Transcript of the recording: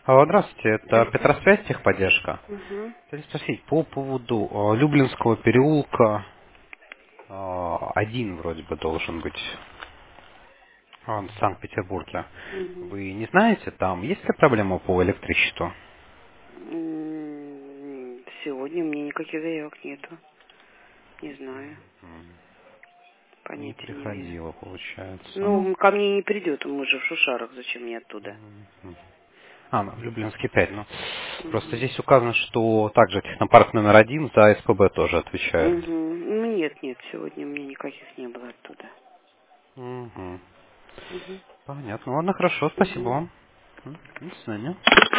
Алло, здравствуйте, это Петросвязь, техподдержка. Угу. Хотел спросить по поводу Люблинского переулка, один вроде бы должен быть, в Санкт-Петербурге. Угу. Вы не знаете, там есть ли проблема по электричеству? Сегодня мне никаких заявок нету. Не знаю. Не Понятия не имею. приходило, получается. Ну, Ну, ко мне не придет, мы же в Шушарах, зачем мне оттуда? ну, в Люблинский 5, ну. Просто Угу. здесь указано, что также технопарк номер один за СПБ тоже отвечает. Угу. Ну, нет, сегодня мне никаких не было оттуда. Мгм. Угу. Понятно. Ладно, хорошо, спасибо Угу. вам. До свидания.